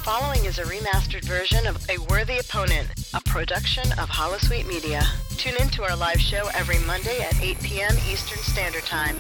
following is a remastered version of A Worthy Opponent, a production of Holosuite Media. Tune in to our live show every Monday at 8 p.m. Eastern Standard Time.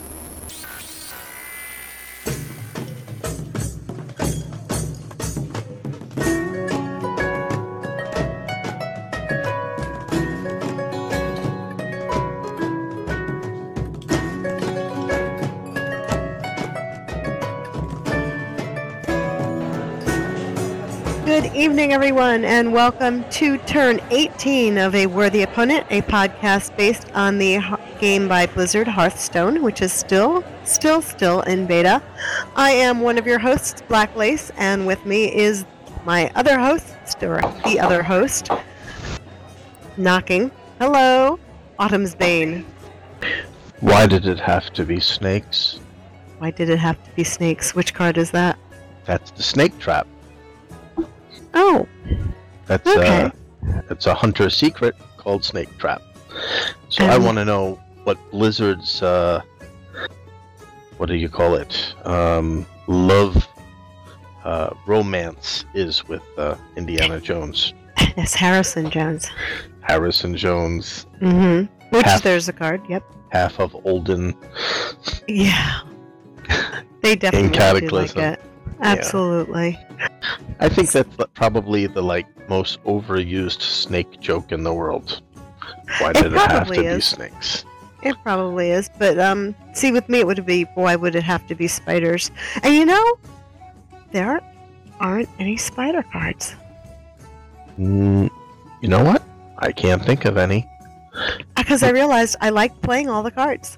Good evening, everyone, and welcome to Turn 18 of A Worthy Opponent, a podcast based on the game by Blizzard, Hearthstone, which is still in beta. I am one of your hosts, Black Lace, and with me is my other host, or the other host, knocking. Hello, Autumn's Bane. Why did it have to be snakes? Why did it have to be snakes? Which card is that? That's the snake trap. Oh. That's okay. It's a hunter secret called Snake Trap. So I want to know what Blizzard's what do you call it? Love romance is with Indiana Jones. It's Harrison Jones. Harrison Jones. Mm-hmm. Which there's a card, yep. Half of Olden. Yeah. They definitely in Cataclysm. Do like it. Absolutely. Yeah. I think that's probably the most overused snake joke in the world. Why did it have to be snakes? It probably is, but see, with me it would be, why would it have to be spiders? And you know, there aren't any spider cards. You know what? I can't think of any. Because I realized I liked playing all the cards.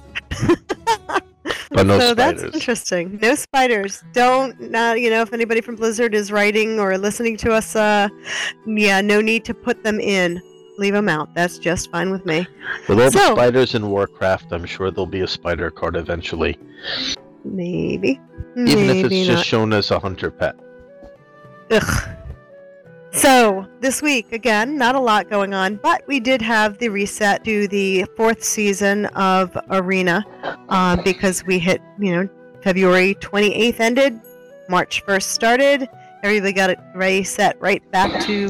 But no so spiders. That's interesting. No spiders. Don't, if anybody from Blizzard is writing or listening to us, no need to put them in. Leave them out. That's just fine with me. With all the spiders in Warcraft, I'm sure there'll be a spider card eventually. Maybe. Even if it's not. just shown as a hunter pet. Ugh. So, this week, again, not a lot going on, but we did have the reset to the 4th season of Arena, because we hit, February 28th ended, March 1st started, everybody got it reset right back to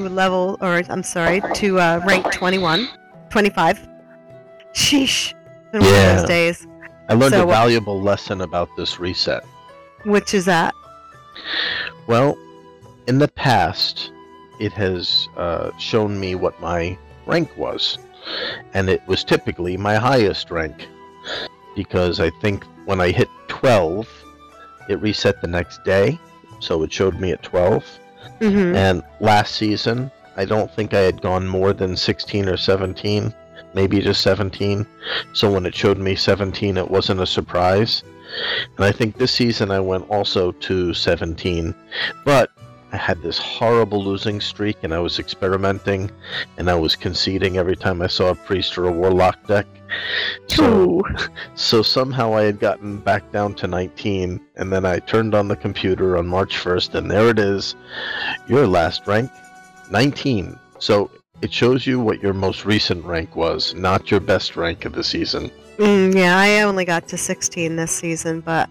rank 25. Sheesh. It's been one of those days. I learned a valuable lesson about this reset. Which is that? Well, in the past, it has shown me what my rank was, and it was typically my highest rank, because I think when I hit 12, it reset the next day, so it showed me at 12. Mm-hmm. And last season, I don't think I had gone more than 16 or 17, maybe just 17, so when it showed me 17, it wasn't a surprise. And I think this season I went also to 17, but I had this horrible losing streak, and I was experimenting, and I was conceding every time I saw a priest or a warlock deck. So somehow I had gotten back down to 19, and then I turned on the computer on March 1st, and there it is. Your last rank, 19. So it shows you what your most recent rank was, not your best rank of the season. Yeah, I only got to 16 this season, but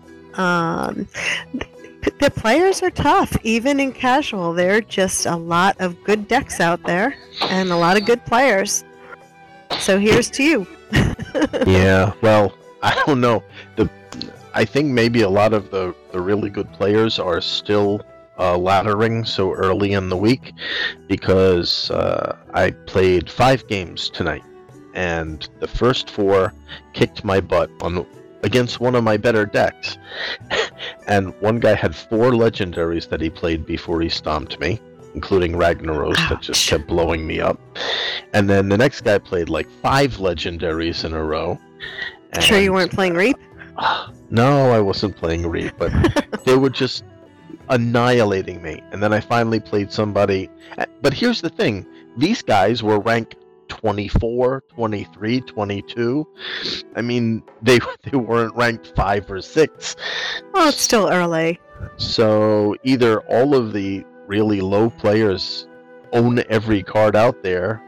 the players are tough, even in casual. There are just a lot of good decks out there, and a lot of good players. So here's to you. Yeah, well, I don't know. I think maybe a lot of the really good players are still laddering so early in the week, because I played 5 games tonight, and the first 4 kicked my butt against one of my better decks. And one guy had 4 legendaries that he played before he stomped me, including Ragnaros. That just kept blowing me up. And then the next guy played 5 legendaries in a row. And sure you weren't playing Reap? No, I wasn't playing Reap, but they were just annihilating me. And then I finally played somebody. But here's the thing. These guys were ranked 24, 23, 22. I mean, they weren't ranked 5 or 6. Well, it's still early. So either all of the really low players own every card out there,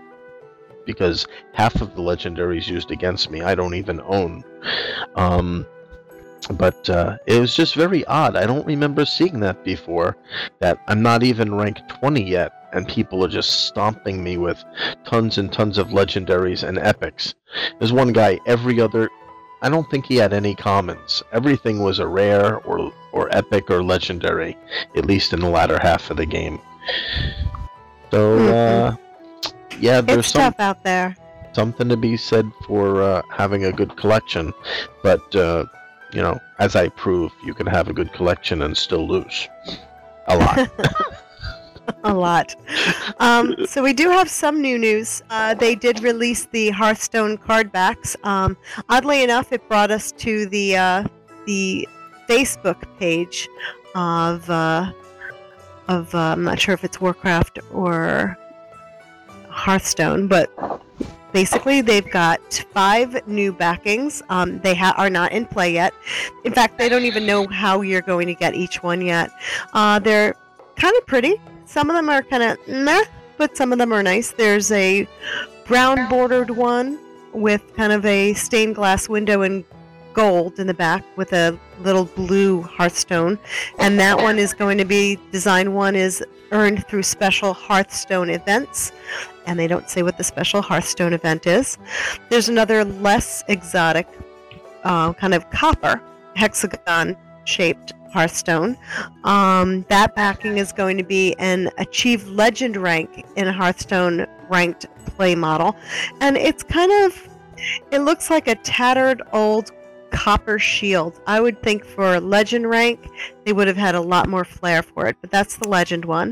because half of the legendaries used against me I don't even own. But it was just very odd. I don't remember seeing that before, that I'm not even ranked 20 yet, and people are just stomping me with tons and tons of legendaries and epics. There's one guy, I don't think he had any commons. Everything was a rare or epic or legendary, at least in the latter half of the game. So, yeah, there's It's tough out there. something to be said for having a good collection, but as I prove, you can have a good collection and still lose a lot. A lot. So we do have some new news. They did release the Hearthstone card backs. Oddly enough, it brought us to the Facebook page of I'm not sure if it's Warcraft or Hearthstone, but basically they've got 5 new backings. They are not in play yet. In fact, they don't even know how you're going to get each one yet. They're kind of pretty. Some of them are kind of meh, but some of them are nice. There's a brown bordered one with kind of a stained glass window in gold in the back with a little blue Hearthstone, and that one is going to be design one is earned through special Hearthstone events, and they don't say what the special Hearthstone event is. There's another less exotic kind of copper hexagon shaped Hearthstone. That backing is going to be an Achieve Legend rank in a Hearthstone ranked play model, and it looks like a tattered old copper shield. I would think for Legend rank they would have had a lot more flair for it, but that's the Legend one.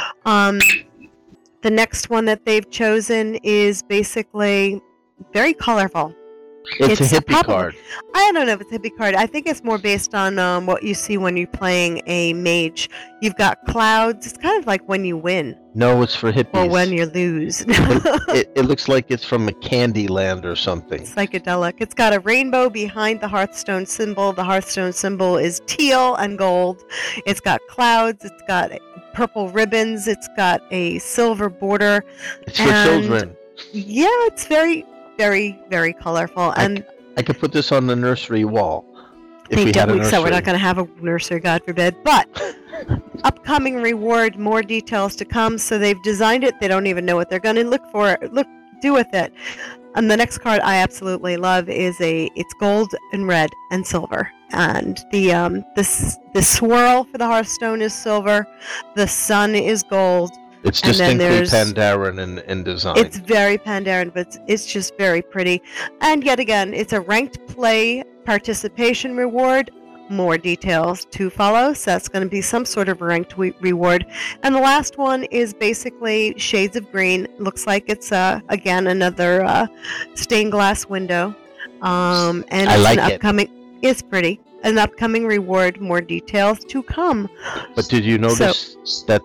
The next one that they've chosen is basically very colorful. It's a hippie card. I don't know if it's a hippie card. I think it's more based on what you see when you're playing a mage. You've got clouds. It's kind of like when you win. No, it's for hippies. Or when you lose. it looks like it's from a candy land or something. Psychedelic. It's got a rainbow behind the Hearthstone symbol. The Hearthstone symbol is teal and gold. It's got clouds. It's got purple ribbons. It's got a silver border. It's for children. Yeah, it's very, very, very colorful. And I could put this on the nursery wall. They don't, so we're not going to have a nursery, God forbid. But upcoming reward, more details to come. So they've designed it. They don't even know what they're going to do with it. And the next card I absolutely love is it's gold and red and silver. And the swirl for the Hearthstone is silver. The sun is gold. It's distinctly Pandaren in design. It's very Pandaren, but it's just very pretty. And yet again, it's a ranked play participation reward. More details to follow, so that's going to be some sort of ranked reward. And the last one is basically Shades of Green. Looks like it's again another stained glass window. And I like it's pretty. An upcoming reward. More details to come. But did you notice that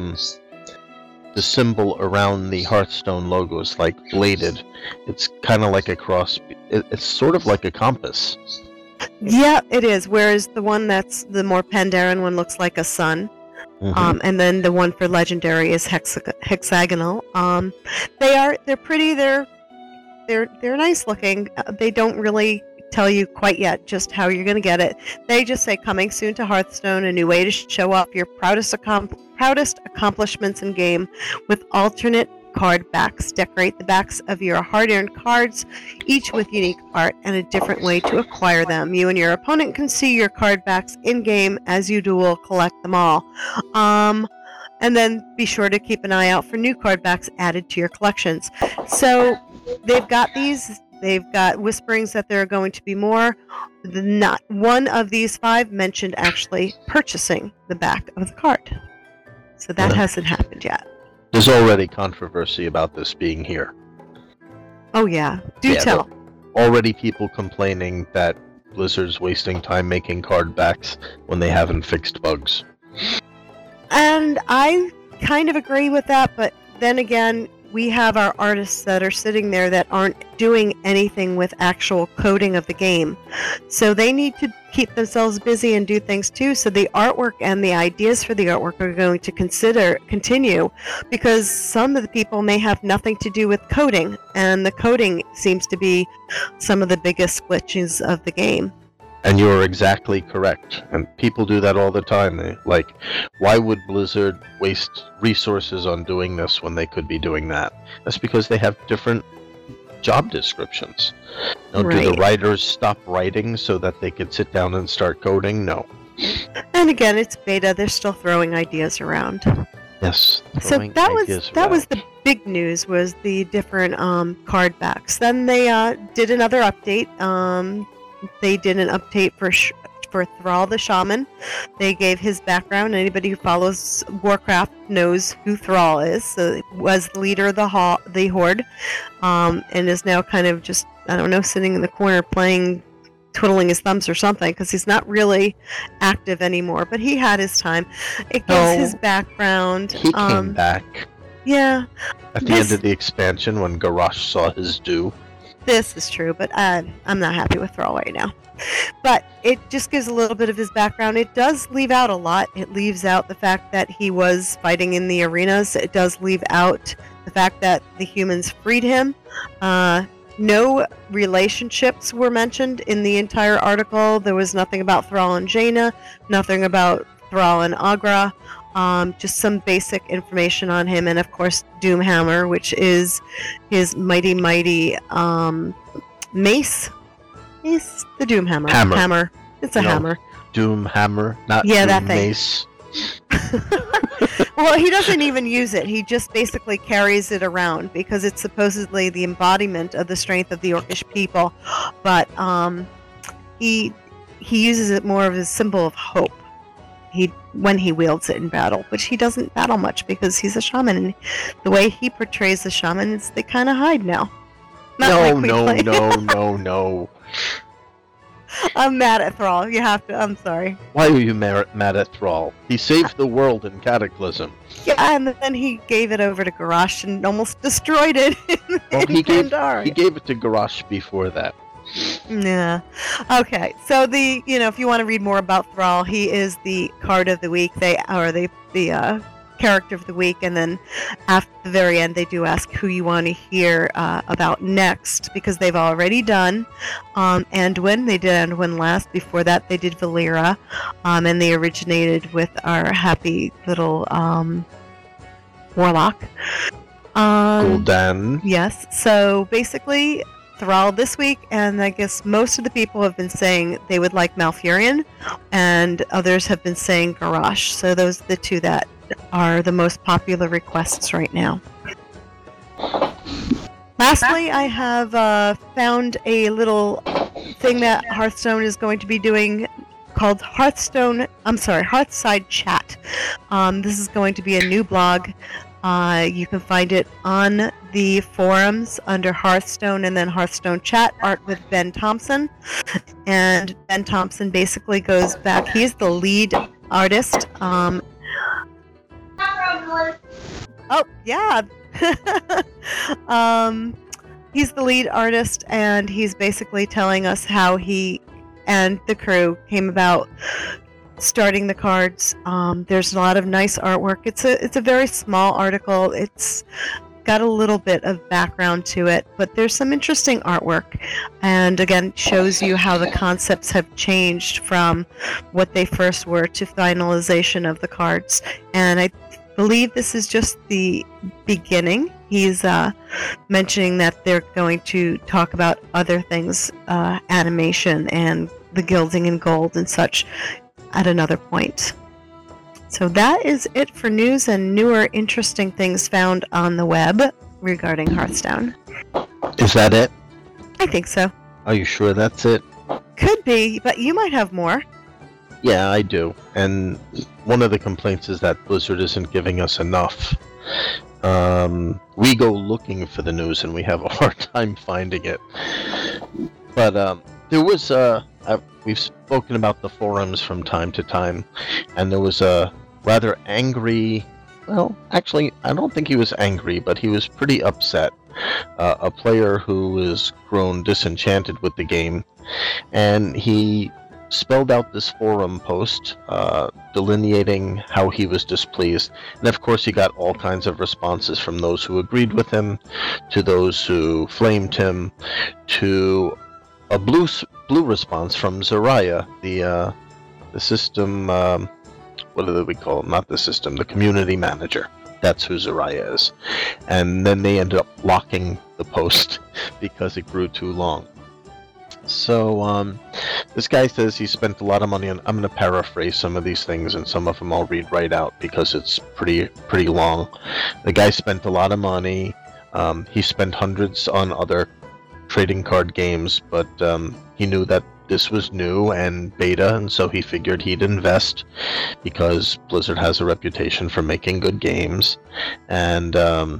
the symbol around the Hearthstone logo is like bladed? It's kind of like a cross. It's sort of like a compass. Yeah, it is. Whereas the one that's the more Pandaren one looks like a sun. Mm-hmm. And then the one for Legendary is hexagonal. They're pretty. They're nice looking. They don't really tell you quite yet just how you're going to get it. They just say coming soon to Hearthstone, a new way to show off your proudest accomplishments in game with alternate card backs. Decorate the backs of your hard-earned cards, each with unique art and a different way to acquire them. You and your opponent can see your card backs in-game as you duel collect them all. And then be sure to keep an eye out for new card backs added to your collections. So they've got these. They've got whisperings that there are going to be more. Not one of these 5 mentioned actually purchasing the back of the card. So that hasn't happened yet. There's already controversy about this being here. Oh yeah, do tell. Already people complaining that Blizzard's wasting time making card backs when they haven't fixed bugs. And I kind of agree with that, but then again, we have our artists that are sitting there that aren't doing anything with actual coding of the game. So they need to keep themselves busy and do things too. So the artwork and the ideas for the artwork are going to continue, because some of the people may have nothing to do with coding, and the coding seems to be some of the biggest glitches of the game. And you're exactly correct. And people do that all the time. Why would Blizzard waste resources on doing this when they could be doing that? That's because they have different job descriptions. Now, Right. do the writers stop writing so that they could sit down and start coding? No. And again, it's beta. They're still throwing ideas around. Yes. So that was the big news, was the different card backs. Then they did another update. They did an update for Thrall the Shaman. They gave his background. Anybody who follows Warcraft knows who Thrall is. So he was the leader of the Horde, and is now kind of just, I don't know, sitting in the corner twiddling his thumbs or something, because he's not really active anymore. But he had his time. It gives his background. He came back Yeah. at the end of the expansion when Garrosh saw his due. This is true, but I'm not happy with Thrall right now. But it just gives a little bit of his background. It does leave out a lot. It leaves out the fact that he was fighting in the arenas. It does leave out the fact that the humans freed him. No relationships were mentioned in the entire article. There was nothing about Thrall and Jaina, nothing about Thrall and Agra. Just some basic information on him, and of course Doomhammer, which is his mighty mace. He's the Doomhammer. Hammer. It's a hammer. Doomhammer, not that Doom thing. Mace. Well, he doesn't even use it. He just basically carries it around because it's supposedly the embodiment of the strength of the Orcish people. But he uses it more of a symbol of hope. When he wields it in battle, which he doesn't battle much because he's a shaman, and the way he portrays the shaman is they kind of hide now. No. I'm mad at Thrall. You have to. I'm sorry. Why are you mad at Thrall? He saved the world in Cataclysm. Yeah, and then he gave it over to Garrosh and almost destroyed it. He gave Pandaria. it to Garrosh before that. Yeah. Okay. So if you want to read more about Thrall, he is the card of the week. The character of the week, and then at the very end, they do ask who you want to hear about next, because they've already done Anduin. They did Anduin last. Before that, they did Valera, and they originated with our happy little warlock. Gul'dan. Yes. So basically, Thrall this week, and I guess most of the people have been saying they would like Malfurion, and others have been saying Garrosh. So those are the two that are the most popular requests right now. Lastly, I have found a little thing that Hearthstone is going to be doing called Hearthside Chat. This is going to be a new blog. You can find it on the forums under Hearthstone, and then Hearthstone Chat, art with Ben Thompson. And Ben Thompson basically goes back. He's the lead artist. Oh, yeah. He's the lead artist, and he's basically telling us how he and the crew came about starting the cards. There's a lot of nice artwork. It's a very small article. It's got a little bit of background to it, but there's some interesting artwork, and again shows you how the concepts have changed from what they first were to finalization of the cards. And I believe this is just the beginning. He's mentioning that they're going to talk about other things, animation and the gilding in gold and such, at another point. So that is it for news and newer interesting things found on the web regarding Hearthstone. Is that it? I think so. Are you sure that's it? Could be, but you might have more. Yeah, I do. And one of the complaints is that Blizzard isn't giving us enough. We go looking for the news and we have a hard time finding it. But there was we've spoken about the forums from time to time, and there was a rather angry, well, actually, I don't think he was angry, but he was pretty upset. A player who has grown disenchanted with the game, and he spelled out this forum post delineating how he was displeased. And of course, he got all kinds of responses from those who agreed with him, to those who flamed him, to a blue blue response from Zaraya, the system. What do we call it? Not the system, the community manager. That's who Zaraya is. And then they ended up locking the post because it grew too long. So this guy says he spent a lot of money on. I'm going to paraphrase some of these things, and some of them I'll read right out because it's pretty long. The guy spent a lot of money. He spent hundreds on other trading card games, but he knew that this was new and beta, and so he figured he'd invest because Blizzard has a reputation for making good games. And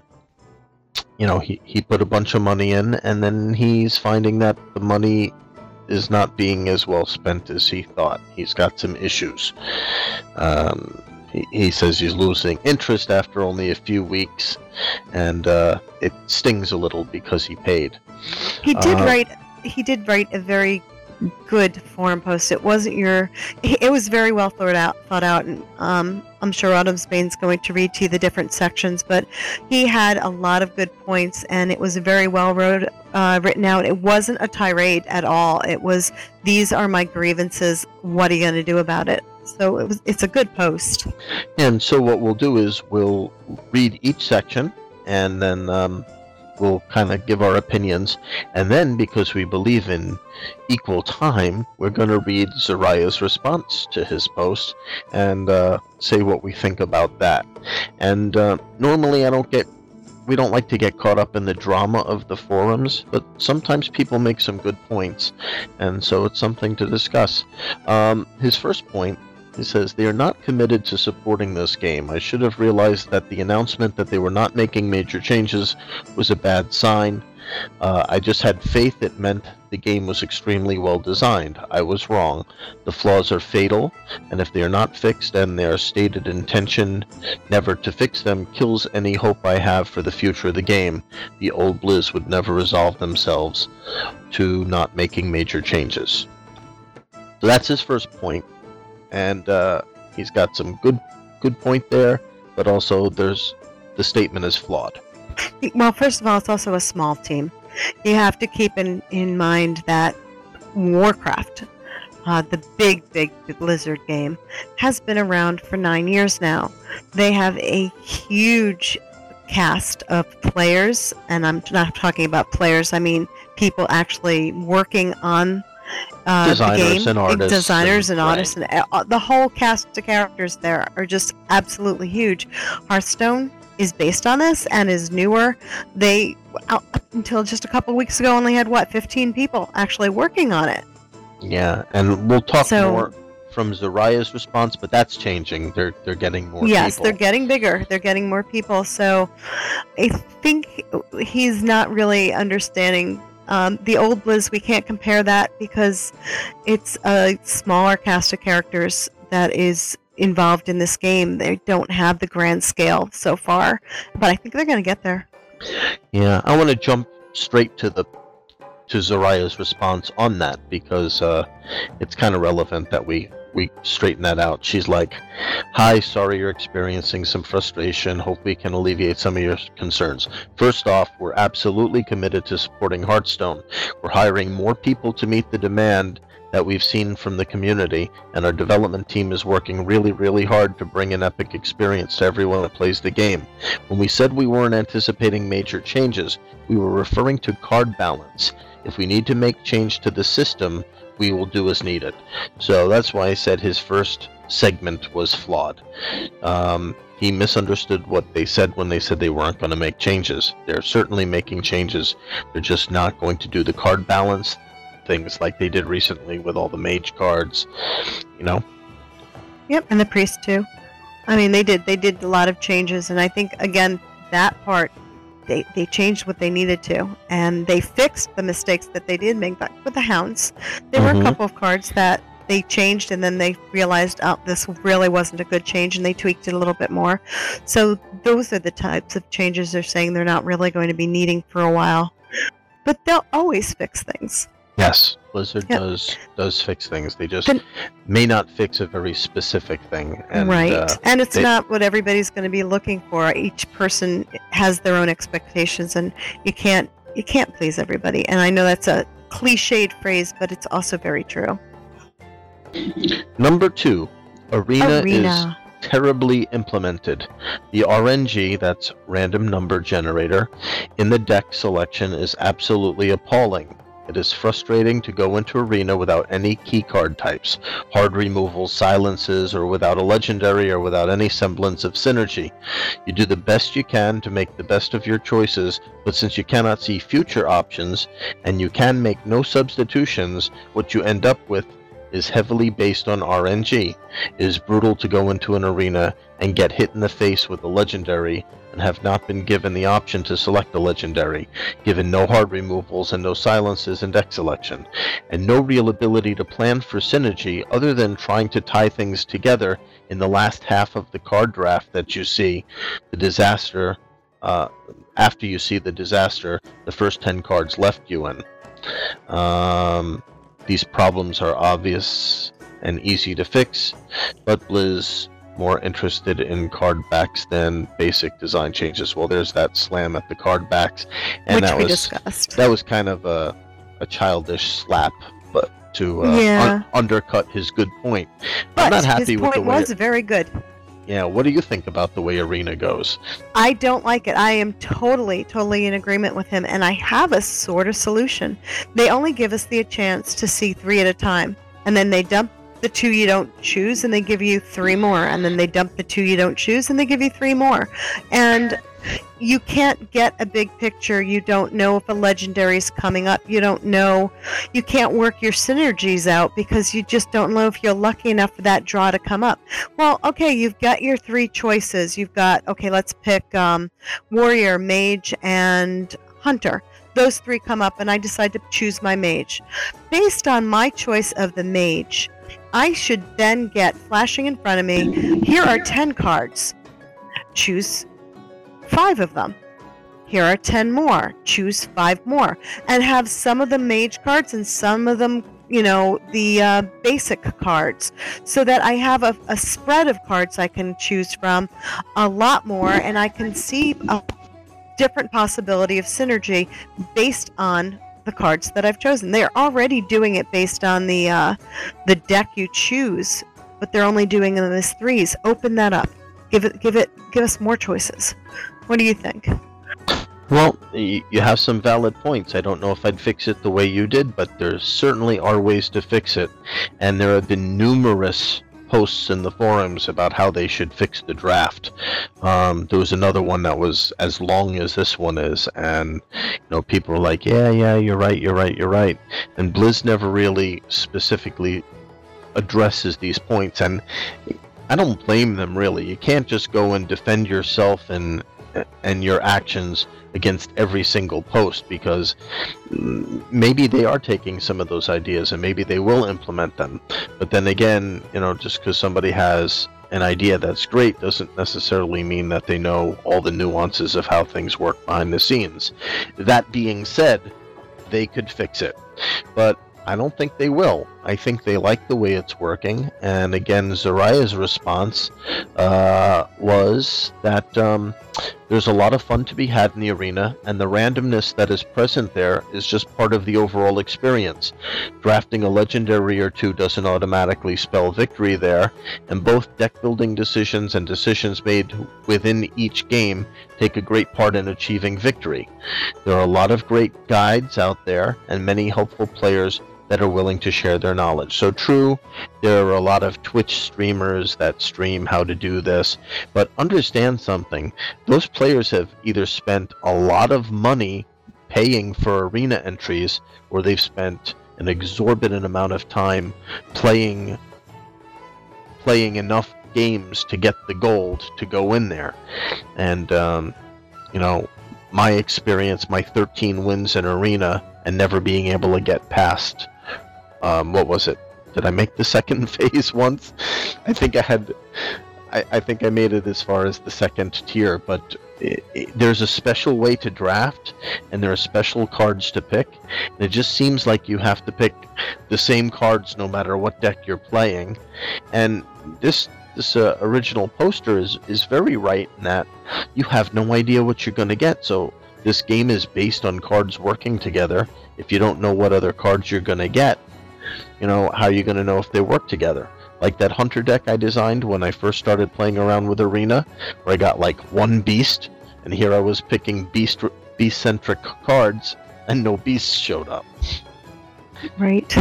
he put a bunch of money in, and then he's finding that the money is not being as well spent as he thought. He's got some issues. He says he's losing interest after only a few weeks, and it stings a little because he paid. He did write a very good forum post. It was very well thought out, and I'm sure Autumnsbane's going to read to you the different sections, but he had a lot of good points, and it was very well written out. It wasn't a tirade at all. It was, these are my grievances, what are you going to do about it? So it's a good post. And so what we'll do is we'll read each section, and then we'll kind of give our opinions, and then because we believe in equal time, we're going to read Zaraya's response to his post and say what we think about that. And normally we don't like to get caught up in the drama of the forums, but sometimes people make some good points, and so it's something to discuss. His first point, he says, they are not committed to supporting this game. I should have realized that the announcement that they were not making major changes was a bad sign. I just had faith it meant the game was extremely well designed. I was wrong. The flaws are fatal, and if they are not fixed and their stated intention never to fix them kills any hope I have for the future of the game, the old Blizz would never resolve themselves to not making major changes. So that's his first point. And he's got some good point there, but also the statement is flawed. Well, first of all, it's also a small team. You have to keep in mind that Warcraft, the big Blizzard game, has been around for 9 years now. They have a huge cast of players, and I'm not talking about players, I mean people actually working on designers and artists. Designers and artists, and the whole cast of characters there are just absolutely huge. Hearthstone is based on this and is newer. They, up until just a couple weeks ago, only had 15 people actually working on it. Yeah, and we'll talk more from Zaraya's response, but that's changing. They're getting more people. Yes, they're getting bigger. They're getting more people. So I think he's not really understanding the old Blizz. We can't compare that because it's a smaller cast of characters that is involved in this game. They don't have the grand scale so far, but I think they're going to get there. Yeah, I want to jump straight to Zaraya's response on that because it's kind of relevant that we straighten that out. She's like, "Hi, sorry you're experiencing some frustration. Hope we can alleviate some of your concerns. First off, we're absolutely committed to supporting Hearthstone. We're hiring more people to meet the demand that we've seen from the community, and our development team is working really, really hard to bring an epic experience to everyone that plays the game. When we said we weren't anticipating major changes, we were referring to card balance. If we need to make change to the system, we will do as needed." So that's why I said his first segment was flawed. He misunderstood what they said when they said they weren't going to make changes. They're certainly making changes. They're just not going to do the card balance things like they did recently with all the mage cards, Yep, and the priest too. I mean, they did a lot of changes, and I think again that part they changed what they needed to, and they fixed the mistakes that they did make. Like with the hounds, there were a couple of cards that they changed, and then they realized, oh, this really wasn't a good change, and they tweaked it a little bit more. So those are the types of changes they're saying they're not really going to be needing for a while, but they'll always fix things. Yes, Blizzard does fix things. They just may not fix a very specific thing. And, right, and it's not what everybody's going to be looking for. Each person has their own expectations, and you can't please everybody. And I know that's a cliched phrase, but it's also very true. Number 2, Arena is terribly implemented. The RNG, that's random number generator, in the deck selection is absolutely appalling. It is frustrating to go into Arena without any keycard types, hard removals, silences, or without a legendary or without any semblance of synergy. You do the best you can to make the best of your choices, but since you cannot see future options, and you can make no substitutions, what you end up with is heavily based on RNG. It is brutal to go into an arena and get hit in the face with a legendary and have not been given the option to select a legendary, given no hard removals and no silences in deck selection, and no real ability to plan for synergy other than trying to tie things together in the last half of the card draft that you see the disaster, after you see the disaster the first 10 cards left you in. These problems are obvious and easy to fix, but Blizz more interested in card backs than basic design changes. Well, there's that slam at the card backs, and which we discussed. That was kind of a childish slap, but to undercut his good point. But I'm not happy with the way. His point was very good. Yeah, what do you think about the way Arena goes? I don't like it. I am totally in agreement with him, and I have a sort of solution. They only give us the chance to see 3 at a time, and then they dump the 2 you don't choose, and they give you 3 more, and then they dump the 2 you don't choose, and they give you 3 more. And you can't get a big picture. You don't know if a legendary is coming up. You don't know. You can't work your synergies out because you just don't know if you're lucky enough for that draw to come up. Well, okay, you've got your 3 choices. You've got, okay, let's pick Warrior, Mage, and Hunter. Those 3 come up, and I decide to choose my Mage. Based on my choice of the Mage, I should then get flashing in front of me, here are 10 cards. Choose 5 of them. Here are 10 more. Choose 5 more. And have some of the Mage cards and some of them, the basic cards, so that I have a spread of cards I can choose from, a lot more, and I can see a different possibility of synergy based on the cards that I've chosen. They're already doing it based on the deck you choose, but they're only doing it as 3s. Open that up. Give us more choices. What do you think? Well, you have some valid points. I don't know if I'd fix it the way you did, but there certainly are ways to fix it. And there have been numerous posts in the forums about how they should fix the draft. There was another one that was as long as this one is, and people were like, yeah, you're right. And Blizz never really specifically addresses these points, and I don't blame them really. You can't just go and defend yourself and your actions against every single post, because maybe they are taking some of those ideas and maybe they will implement them. But then again, just because somebody has an idea that's great doesn't necessarily mean that they know all the nuances of how things work behind the scenes. That being said, they could fix it, but I don't think they will. I think they like the way it's working. And again, Zariah's response was that there's a lot of fun to be had in the arena, and the randomness that is present there is just part of the overall experience. Drafting a legendary or 2 doesn't automatically spell victory there, and both deck building decisions and decisions made within each game take a great part in achieving victory. There are a lot of great guides out there, and many helpful players that are willing to share their knowledge. So true, there are a lot of Twitch streamers that stream how to do this, but understand something. Those players have either spent a lot of money paying for arena entries, or they've spent an exorbitant amount of time playing enough games to get the gold to go in there. And my experience, my 13 wins in arena and never being able to get past what was it? Did I make the second phase once? I think I made it as far as the second tier, but there's a special way to draft, and there are special cards to pick. And it just seems like you have to pick the same cards no matter what deck you're playing. And this original poster is very right in that you have no idea what you're going to get. So this game is based on cards working together. If you don't know what other cards you're going to get, how are you going to know if they work together? Like that Hunter deck I designed when I first started playing around with Arena, where I got like one beast, and here I was picking beast-centric cards, and no beasts showed up. Right.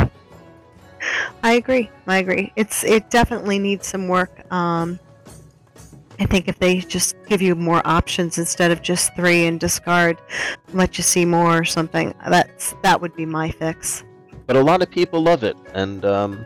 I agree. It definitely needs some work. I think if they just give you more options instead of just 3 and discard, let you see more or something, that would be my fix. But a lot of people love it, and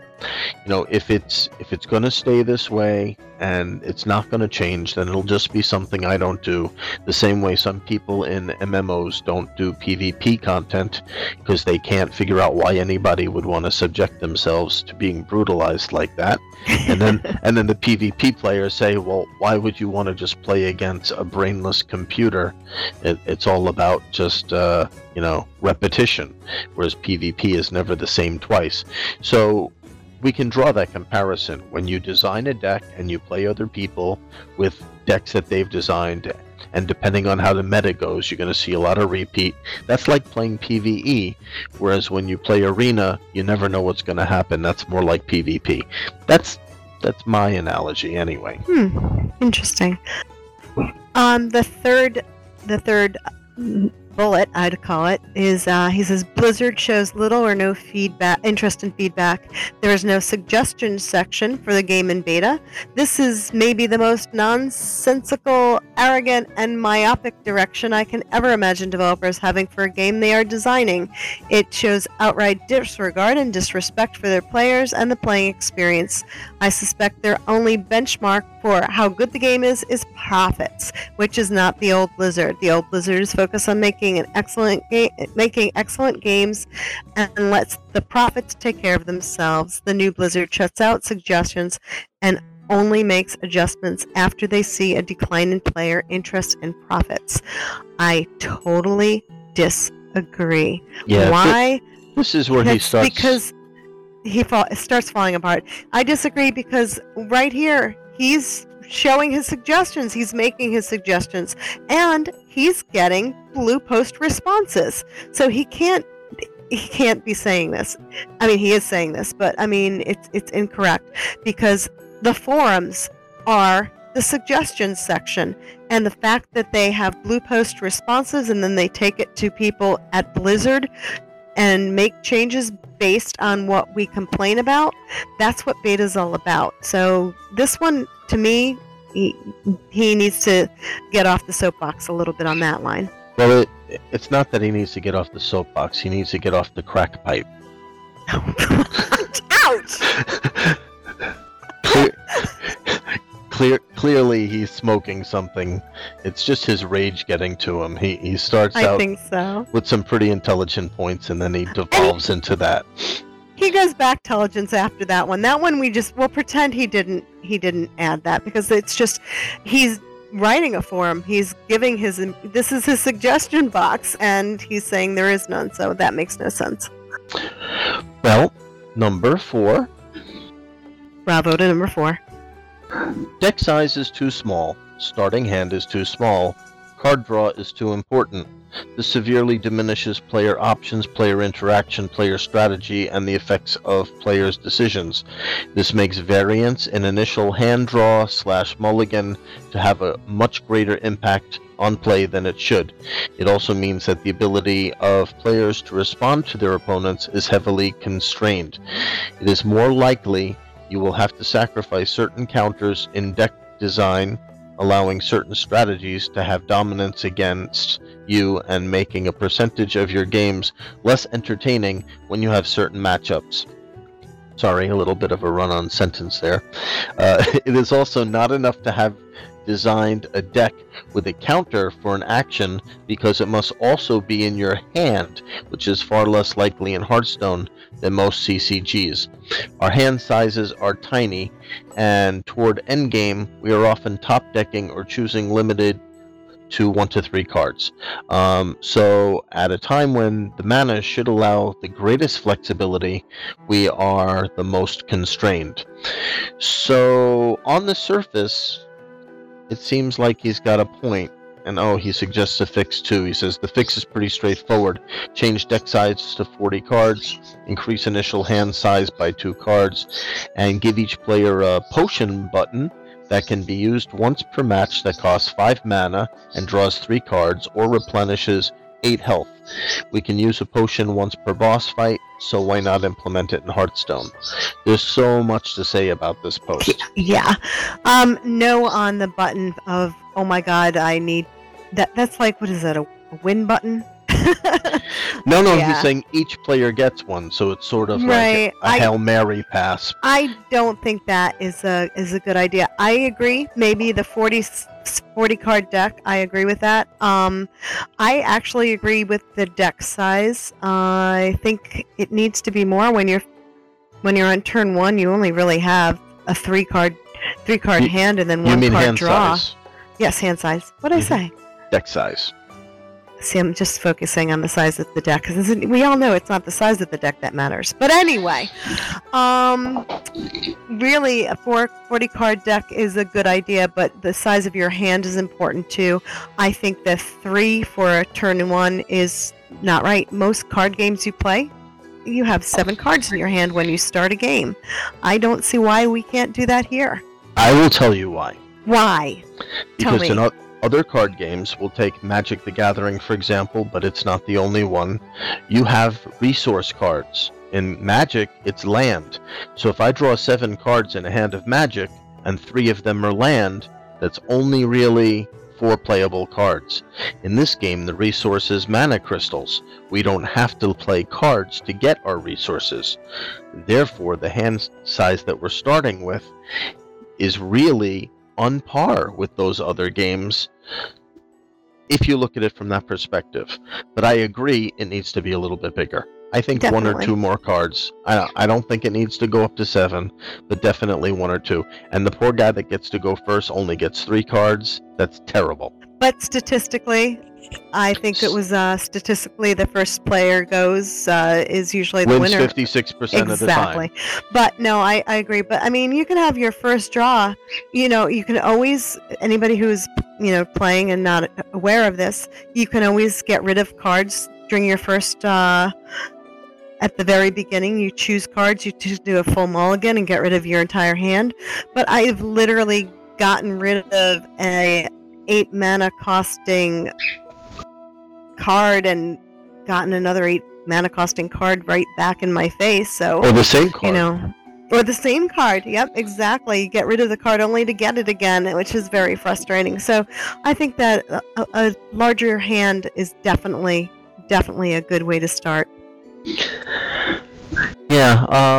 if it's going to stay this way and it's not going to change, then it'll just be something I don't do. The same way some people in MMOs don't do PvP content because they can't figure out why anybody would want to subject themselves to being brutalized like that. And then the PvP players say, well, why would you want to just play against a brainless computer? It's all about just repetition, whereas PvP is never the same twice. So we can draw that comparison. When you design a deck and you play other people with decks that they've designed, and depending on how the meta goes, you're going to see a lot of repeat. That's like playing PvE, whereas when you play Arena, you never know what's going to happen. That's more like PvP. That's my analogy anyway. Interesting. The third bullet, I'd call it, is he says Blizzard shows little or no interest in feedback. There is no suggestion section for the game in beta. This is maybe the most nonsensical, arrogant, and myopic direction I can ever imagine developers having for a game they are designing. It shows outright disregard and disrespect for their players and the playing experience. I suspect their only benchmark for how good the game is profits, which is not the old Blizzard. The old Blizzard is focused on making excellent games and lets the profits take care of themselves. The new Blizzard shuts out suggestions and only makes adjustments after they see a decline in player interest and profits. I totally disagree. Yeah, why? This is where he starts. Because he starts falling apart. I disagree because right here he's showing his suggestions, he's making his suggestions, and he's getting blue post responses. So he can't be saying this. I mean, he is saying this, but I mean, it's incorrect because the forums are the suggestions section, and the fact that they have blue post responses and then they take it to people at Blizzard and make changes based on what we complain about, that's what beta's all about. So this one, to me, he needs to get off the soapbox a little bit on that line. Well, it's not that he needs to get off the soapbox. He needs to get off the crack pipe. Ouch! Clearly, he's smoking something. It's just his rage getting to him. He starts out with some pretty intelligent points, and then he devolves into that. He goes back intelligence after that one. That one we'll pretend he didn't add that because it's just he's writing a forum. He's giving this is his suggestion box, and he's saying there is none. So that makes no sense. Well, number 4. Bravo to number 4. Deck size is too small. Starting hand is too small. Card draw is too important. This severely diminishes player options, player interaction, player strategy, and the effects of players' decisions. This makes variance in initial hand draw / mulligan to have a much greater impact on play than it should. It also means that the ability of players to respond to their opponents is heavily constrained. It is more likely you will have to sacrifice certain counters in deck design, allowing certain strategies to have dominance against you and making a percentage of your games less entertaining when you have certain matchups. Sorry, a little bit of a run-on sentence there. It is also not enough to have designed a deck with a counter for an action because it must also be in your hand, which is far less likely in Hearthstone than most CCGs. Our hand sizes are tiny, and toward endgame, we are often top decking or choosing limited to 1 to 3 cards. So at a time when the mana should allow the greatest flexibility, we are the most constrained. So on the surface, it seems like he's got a point, and he suggests a fix too. He says the fix is pretty straightforward. Change deck size to 40 cards, increase initial hand size by 2 cards, and give each player a potion button that can be used once per match that costs 5 mana and draws 3 cards or replenishes 8 health. We can use a potion once per boss fight, so why not implement it in Hearthstone? There's so much to say about this post. Yeah. No on the button of, oh my god, I need... That's like, what is that, a win button? No, Yeah. he's saying each player gets one, so it's sort of Right. like a Hail Mary pass. I don't think that is a good idea. I agree. Maybe the 40 card deck. I agree with that. I actually agree with the deck size. I think it needs to be more when you're on turn 1. You only really have a 3 card hand and then 1 You mean card hand draw. size? Yes, hand size. What did I say? Deck size. See, I'm just focusing on the size of the deck because we all know it's not the size of the deck that matters. But anyway, really, a 40 card deck is a good idea, but the size of your hand is important too. I think the 3 for a turn 1 is not right. Most card games you play, you have 7 cards in your hand when you start a game. I don't see why we can't do that here. I will tell you why. Why? Tell Because me. other card games, we'll take Magic the Gathering, for example, but it's not the only one. You have resource cards. In Magic, it's land. So if I draw 7 cards in a hand of Magic, and 3 of them are land, that's only really 4 playable cards. In this game, the resource is mana crystals. We don't have to play cards to get our resources. Therefore, the hand size that we're starting with is really on par with those other games if you look at it from that perspective. But I agree it needs to be a little bit bigger. I think Definitely. 1 or 2 more cards. I don't think it needs to go up to 7, but definitely 1 or 2. And the poor guy that gets to go first only gets 3 cards. That's terrible. But statistically, I think it was statistically the first player goes is usually the Wins winner. 56% of the time. Exactly. But no, I agree. But I mean, you can have your first draw. You can always, anybody who's playing and not aware of this, you can always get rid of cards during your first. At the very beginning, you choose cards. You just do a full mulligan and get rid of your entire hand. But I've literally gotten rid of a 8 mana costing card and gotten another 8 mana costing card right back in my face. So Or the same card. or the same card. Yep, exactly. You get rid of the card only to get it again, which is very frustrating. So I think that a larger hand is definitely a good way to start. Yeah,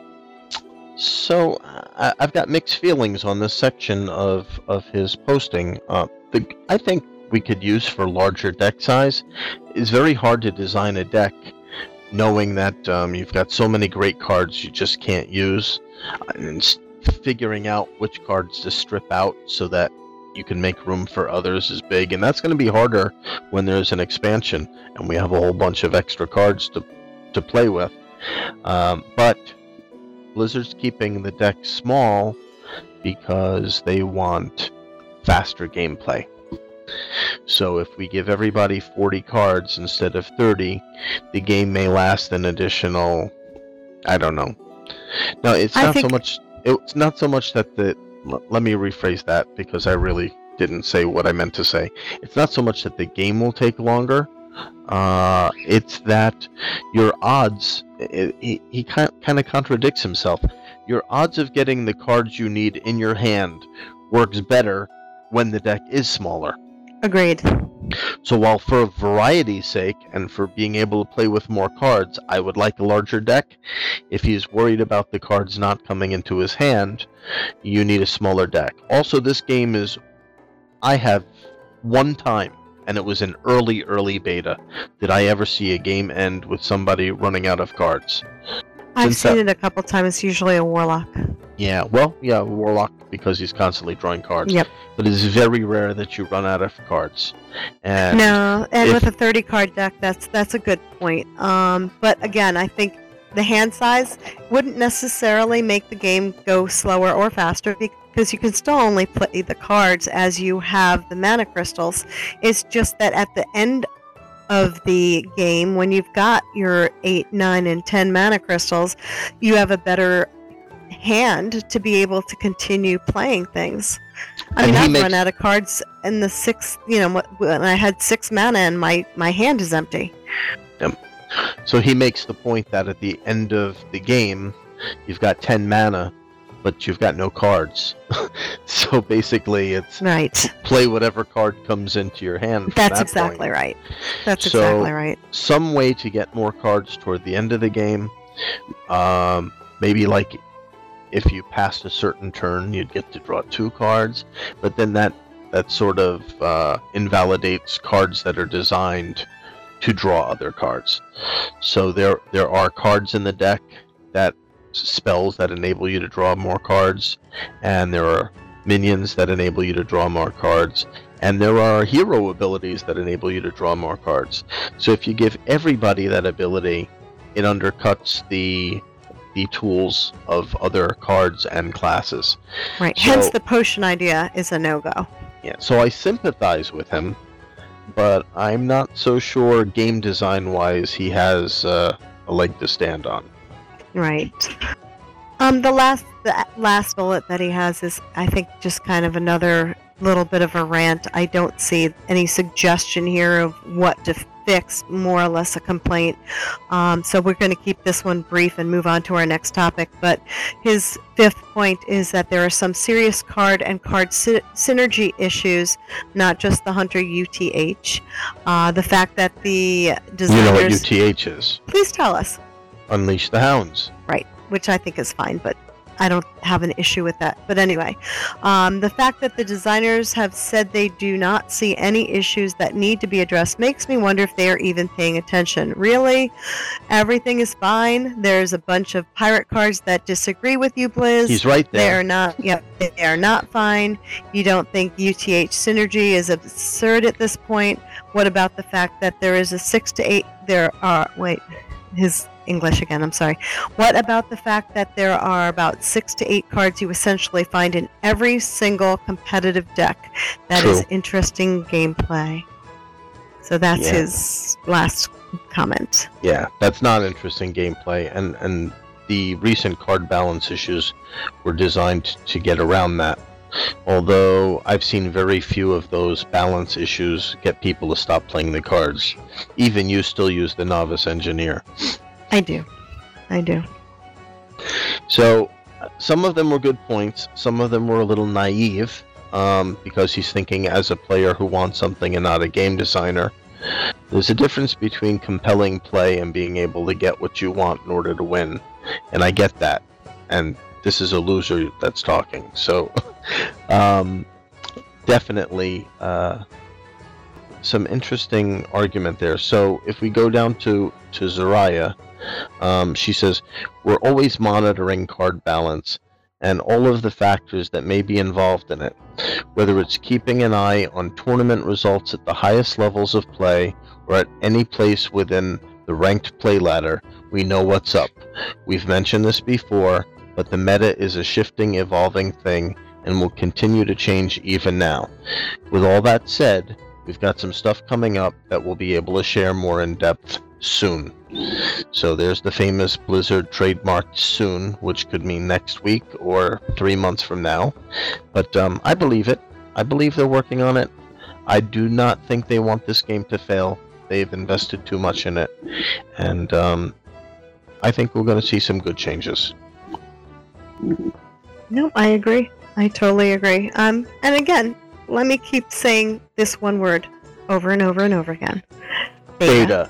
so I've got mixed feelings on this section of his posting. I think we could use for larger deck size. It's very hard to design a deck knowing that you've got so many great cards you just can't use, and figuring out which cards to strip out so that you can make room for others is big, and that's going to be harder when there's an expansion and we have a whole bunch of extra cards to play with. But Blizzard's keeping the deck small because they want faster gameplay. So if we give everybody 40 cards instead of 30, the game may last an additional, I don't know. No, it's not so much that let me rephrase that because I really didn't say what I meant to say. It's not so much that the game will take longer. It's that your odds, he kind of contradicts himself. Your odds of getting the cards you need in your hand works better when the deck is smaller. Agreed. So while for variety's sake and for being able to play with more cards, I would like a larger deck, if he's worried about the cards not coming into his hand, you need a smaller deck. Also, this game I have one time, and it was an early beta, did I ever see a game end with somebody running out of cards. I've seen it a couple times, usually a warlock. Yeah, Warlock, because he's constantly drawing cards. Yep. But it's very rare that you run out of cards. And with a 30 card deck, that's a good point. But again, I think the hand size wouldn't necessarily make the game go slower or faster, because you can still only play the cards as you have the mana crystals. It's just that at the end of the game, when you've got your 8, 9, and 10 mana crystals, you have a better hand to be able to continue playing things. I mean, I've run out of cards in the 6, when I had 6 mana and my hand is empty. Yep. So he makes the point that at the end of the game, you've got 10 mana, but you've got no cards. So basically, it's right. Play whatever card comes into your hand. That's exactly right. That's exactly right. Some way to get more cards toward the end of the game. Maybe like if you passed a certain turn, you'd get to draw 2 cards, but then that sort of invalidates cards that are designed to draw other cards. So there are cards in the deck that spells that enable you to draw more cards, and there are minions that enable you to draw more cards, and there are hero abilities that enable you to draw more cards. So if you give everybody that ability, it undercuts the tools of other cards and classes. Right. So, hence the potion idea is a no-go. Yeah. So I sympathize with him, but I'm not so sure game design-wise he has a leg to stand on. Right. The last bullet that he has is, I think, just kind of another little bit of a rant. I don't see any suggestion here of what to fix, more or less a complaint. So we're going to keep this one brief and move on to our next topic. But his 5th point is that there are some serious card and card synergy issues, not just the Hunter UTH. The fact that the designers... You know what UTH is? Please tell us. Unleash the Hounds. Right, which I think is fine, but I don't have an issue with that. But anyway, the fact that the designers have said they do not see any issues that need to be addressed makes me wonder if they are even paying attention. Really? Everything is fine? There's a bunch of pirate cards that disagree with you, Blizz. He's right there. They are not fine. You don't think UTH synergy is absurd at this point? What about the fact that there is a 6 to 8... His English again, I'm sorry. What about the fact that there are about 6 to 8 cards you essentially find in every single competitive deck? That True. Is interesting gameplay. So that's his last comment. Yeah, that's not interesting gameplay, and the recent card balance issues were designed to get around that. Although I've seen very few of those balance issues get people to stop playing the cards. Even you still use the Novice Engineer. I do. So, some of them were good points. Some of them were a little naive, because he's thinking as a player who wants something and not a game designer. There's a difference between compelling play and being able to get what you want in order to win. And I get that. And this is a loser that's talking. So, definitely some interesting argument there. So, if we go down to Zaraya, she says, we're always monitoring card balance and all of the factors that may be involved in it. Whether it's keeping an eye on tournament results at the highest levels of play or at any place within the ranked play ladder, we know what's up. We've mentioned this before, but the meta is a shifting, evolving thing and will continue to change even now. With all that said, we've got some stuff coming up that we'll be able to share more in depth soon. So there's the famous Blizzard trademarked soon, which could mean next week or 3 months from now. But I believe it. I believe they're working on it. I do not think they want this game to fail. They've invested too much in it. And I think we're going to see some good changes. No, I agree. I totally agree. And again, let me keep saying this one word over and over and over again. Beta.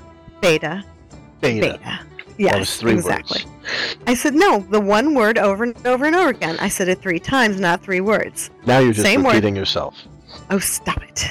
Yes, that was 3 exactly. words. I said no, the one word over and over and over again. I said it 3 times, not 3 words. Now you're just Same repeating word. yourself. Oh, stop it.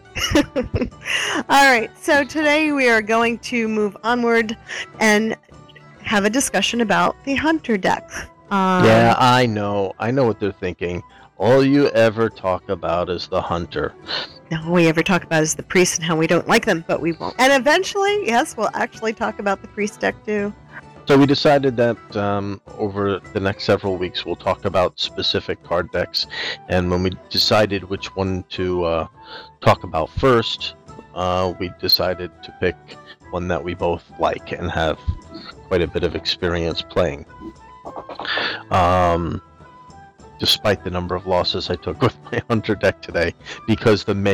All right, so today we are going to move onward and have a discussion about the Hunter deck. Yeah, I know what they're thinking. All you ever talk about is the Hunter. No, all we ever talk about is the priest and how we don't like them, but we won't. And eventually, yes, we'll actually talk about the priest deck too. So we decided that over the next several weeks we'll talk about specific card decks, and when we decided which one to talk about first, we decided to pick one that we both like and have quite a bit of experience playing. Despite the number of losses I took with my Hunter deck today, because the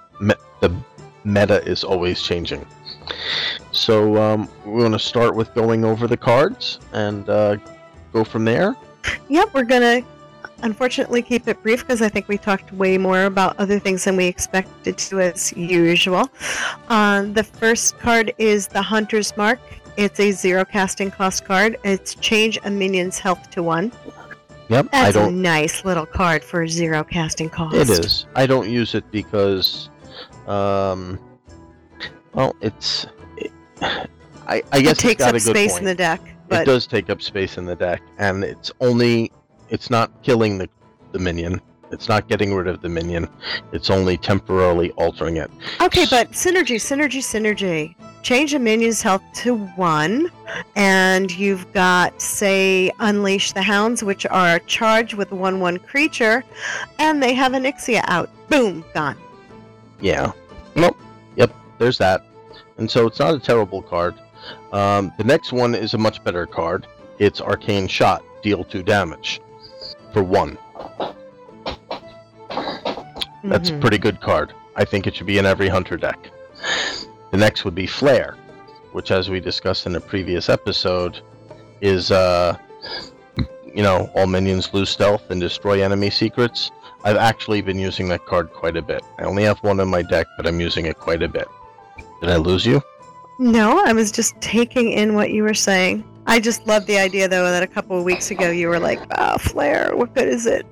meta is always changing. So we're going to start with going over the cards and go from there. Yep, we're going to unfortunately keep it brief because I think we talked way more about other things than we expected to as usual. The first card is the Hunter's Mark. It's a 0 casting cost card. It's change a minion's health to 1. Yep, That's a nice little card for 0 casting cost. It is. I don't use it because, it's. I guess it takes got up a good space point. in the deck. But it does take up space in the deck, and it's not killing the minion. It's not getting rid of the minion. It's only temporarily altering it. Okay, but synergy. Change a minion's health to 1, and you've got, say, Unleash the Hounds, which are charged with a 1/1 creature, and they have an Ixia out. Boom, gone. Yeah. Nope. Yep, there's that. And so it's not a terrible card. The next one is a much better card. It's Arcane Shot. Deal 2 damage for 1. That's a pretty good card. I think it should be in every Hunter deck. The next would be Flare, which, as we discussed in a previous episode, is, all minions lose stealth and destroy enemy secrets. I've actually been using that card quite a bit. I only have one in my deck, but I'm using it quite a bit. Did I lose you? No, I was just taking in what you were saying. I just love the idea, though, that a couple of weeks ago you were like, Flare, what good is it?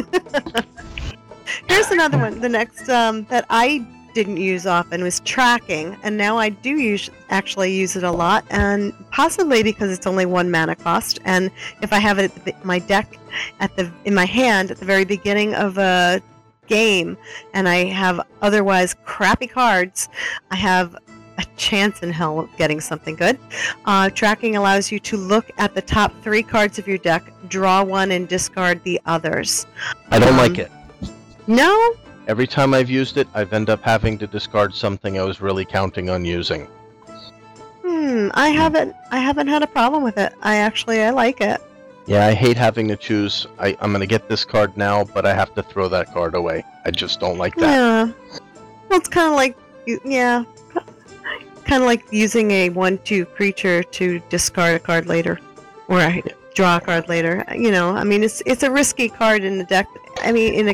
Here's another one. The next that I didn't use often was Tracking, and now I do actually use it a lot, and possibly because it's only 1 mana cost, and if I have it in my deck in my hand at the very beginning of a game, and I have otherwise crappy cards, I have a chance in hell of getting something good. Tracking allows you to look at the top 3 cards of your deck, draw 1, and discard the others. I don't like it. No? Every time I've used it, I've ended up having to discard something I was really counting on using. I haven't had a problem with it. I like it. Yeah, I hate having to choose. I'm going to get this card now, but I have to throw that card away. I just don't like that. Yeah. Well, it's kind of like, kind of like using a 1/2 creature to discard a card later, or draw a card later. It's a risky card in the deck. Let me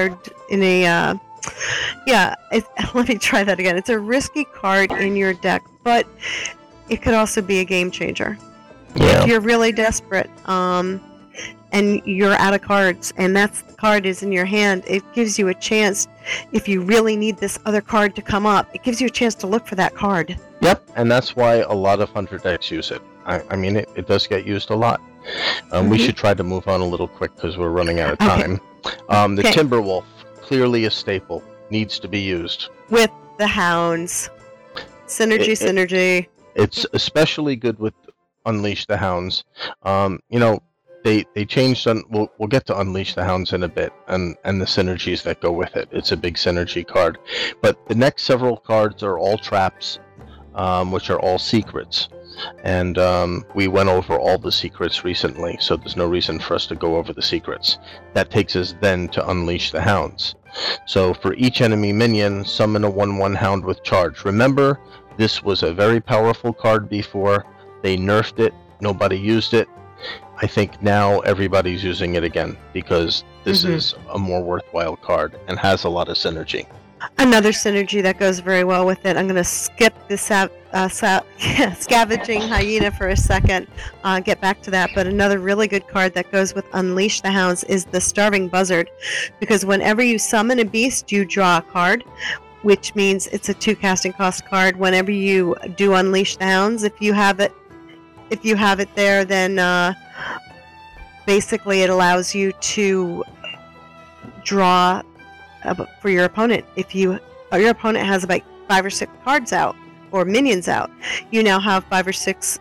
try that again. It's a risky card in your deck, but it could also be a game changer. Yeah. If you're really desperate, and you're out of cards, and that card is in your hand, it gives you a chance, if you really need this other card to come up, it gives you a chance to look for that card. Yep, and that's why a lot of Hunter decks use it. It does get used a lot. We should try to move on a little quick because we're running out of time. The Timberwolf, clearly a staple, needs to be used. With the Hounds. Synergy. It's especially good with Unleash the Hounds. They changed we'll get to Unleash the Hounds in a bit, and the synergies that go with it. It's a big synergy card. But the next several cards are all traps, which are all secrets. And we went over all the secrets recently, so there's no reason for us to go over the secrets. That takes us then to Unleash the Hounds. So for each enemy minion, summon a 1/1 Hound with charge. Remember, this was a very powerful card before. They nerfed it. Nobody used it. I think now everybody's using it again because this is a more worthwhile card and has a lot of synergy. Another synergy that goes very well with it. I'm going to skip the Scavenging Hyena for a second, get back to that. But another really good card that goes with Unleash the Hounds is the Starving Buzzard, because whenever you summon a beast, you draw a card, which means it's a 2 casting cost card. Whenever you do Unleash the Hounds, if you have it there, then basically it allows you to draw for your opponent. If your opponent has about 5 or 6 cards out or minions out, you now have 5 or 6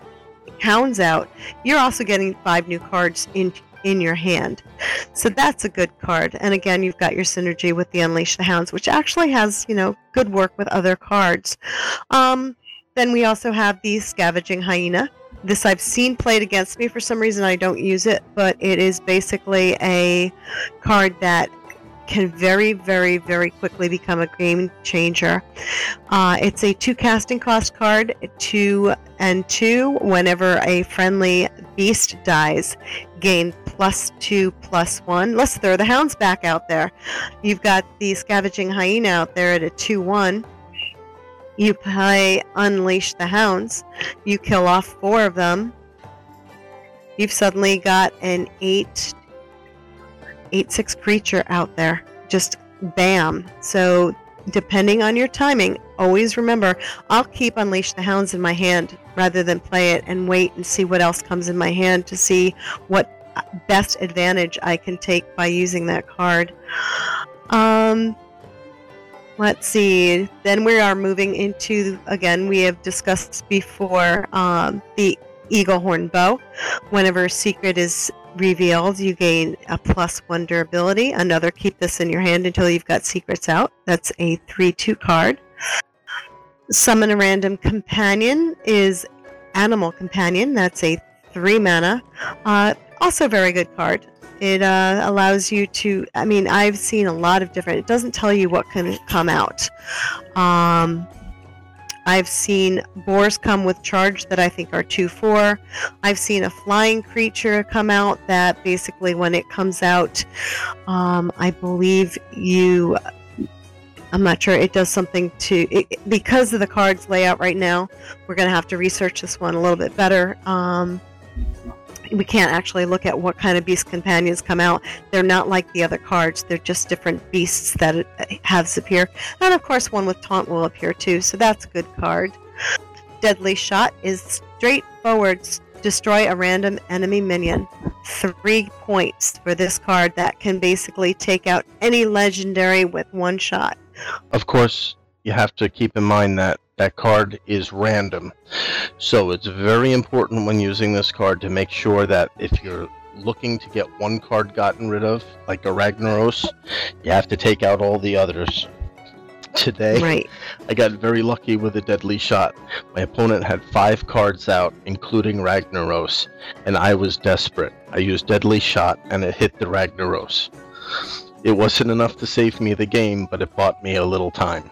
hounds out, you're also getting 5 new cards in your hand. So that's a good card. And again, you've got your synergy with the Unleash the Hounds, which actually has, good work with other cards. Then we also have the Scavenging Hyena. This I've seen played against me. For some reason, I don't use it, but it is basically a card that can very, very, very quickly become a game changer. It's a 2 casting cost card, 2 and 2. Whenever a friendly beast dies, gain +2/+1. Let's throw the hounds back out there. You've got the Scavenging Hyena out there at a 2/1. You play Unleash the Hounds. You kill off 4 of them. You've suddenly got an 8/6 creature out there. Just bam. So depending on your timing, always remember, I'll keep Unleash the Hounds in my hand rather than play it and wait and see what else comes in my hand to see what best advantage I can take by using that card. Let's see. Then we are moving into, again, we have discussed before, the Eaglehorn Bow. Whenever a secret is revealed, you gain a +1 durability. Another, keep this in your hand until you've got secrets out. That's a 3/2 card. Summon a Random Companion is Animal Companion. That's a 3 mana. Also a very good card. It allows you to, I've seen a lot of different, it doesn't tell you what can come out. I've seen boars come with charge that I think are 2/4. I've seen a flying creature come out that basically when it comes out, I believe I'm not sure, it does something because of the card's layout right now, we're going to have to research this one a little bit better. We can't actually look at what kind of beast companions come out. They're not like the other cards. They're just different beasts that have appear. And of course, one with taunt will appear too, so that's a good card. Deadly Shot is straightforward. Destroy a random enemy minion. 3 points for this card that can basically take out any legendary with 1 shot. Of course, you have to keep in mind that that card is random. So it's very important when using this card to make sure that if you're looking to get one card gotten rid of, like a Ragnaros, you have to take out all the others. Today, right. I got very lucky with a Deadly Shot. My opponent had 5 cards out, including Ragnaros, and I was desperate. I used Deadly Shot, and it hit the Ragnaros. It wasn't enough to save me the game, but it bought me a little time.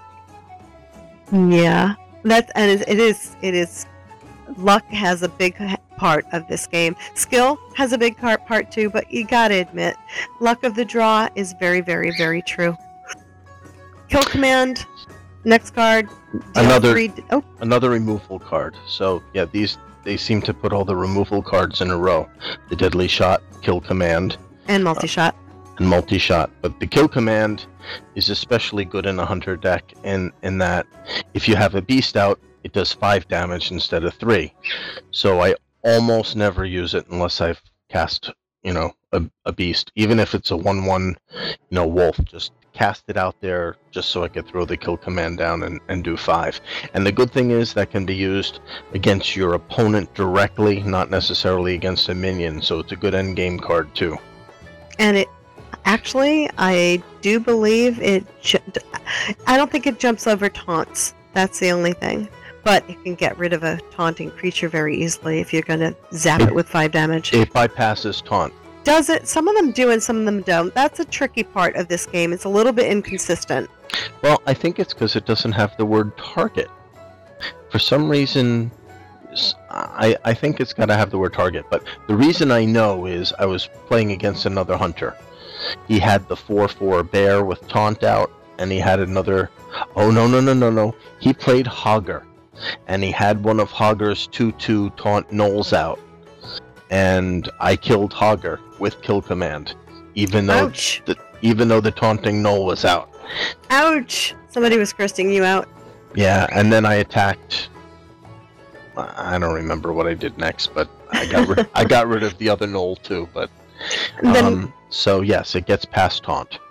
Yeah, it is. Luck has a big part of this game. Skill has a big part too, but you gotta admit, luck of the draw is very, very, very true. Kill Command. Next card. Another removal card. So yeah, they seem to put all the removal cards in a row. The Deadly Shot, Kill Command, and Multi-Shot. But the Kill Command is especially good in a hunter deck in that if you have a beast out, it does 5 damage instead of 3. So I almost never use it unless I've cast, a beast. Even if it's a 1/1, wolf, just cast it out there just so I could throw the Kill Command down and do 5. And the good thing is that can be used against your opponent directly, not necessarily against a minion. So it's a good endgame card too. And actually, I do believe I don't think it jumps over taunts. That's the only thing. But it can get rid of a taunting creature very easily if you're going to zap it with 5 damage. It bypasses taunt. Does it? Some of them do and some of them don't. That's a tricky part of this game. It's a little bit inconsistent. Well, I think it's because it doesn't have the word target. For some reason, I think it's got to have the word target. But the reason I know is I was playing against another hunter. He had the 4/4 bear with taunt out, and he had another... Oh, no. He played Hogger, and he had one of Hogger's 2/2 taunt gnolls out. And I killed Hogger with Kill Command, even though the taunting gnoll was out. Ouch! Somebody was cursing you out. Yeah, and then I attacked... I don't remember what I did next, but I got rid of the other gnoll too, but... So yes, it gets past taunt.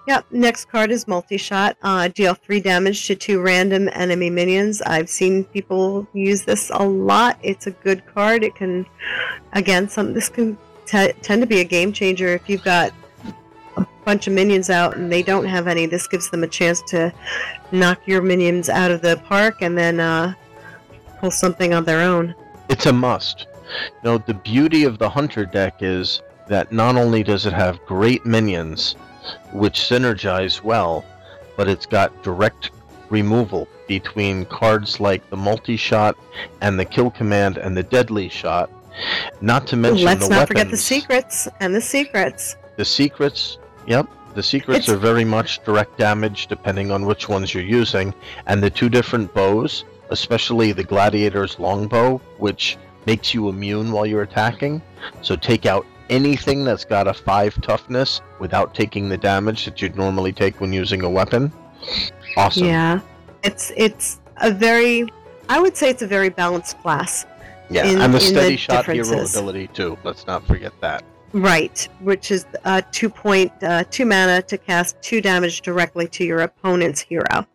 Yep, next card is multi-shot. Deal 3 damage to 2 random enemy minions. I've seen people use this a lot. It's a good card. It can, again, this can tend to be a game changer if you've got a bunch of minions out and they don't have any. This gives them a chance to knock your minions out of the park and then pull something on their own. It's a must. The beauty of the Hunter deck is that not only does it have great minions, which synergize well, but it's got direct removal between cards like the multi-shot and the kill command and the deadly shot. Not to mention Let's the not weapons. forget the secrets and the secrets. The secrets, yep. The secrets are very much direct damage depending on which ones you're using, and the 2 different bows, especially the Gladiator's longbow, which makes you immune while you're attacking. So take out anything that's got a 5 toughness without taking the damage that you'd normally take when using a weapon. Awesome. Yeah, it's a very, I would say it's a very balanced class. Yeah, and the steady shot hero ability too. Let's not forget that. Right, which is 2 mana to cast 2 damage directly to your opponent's hero.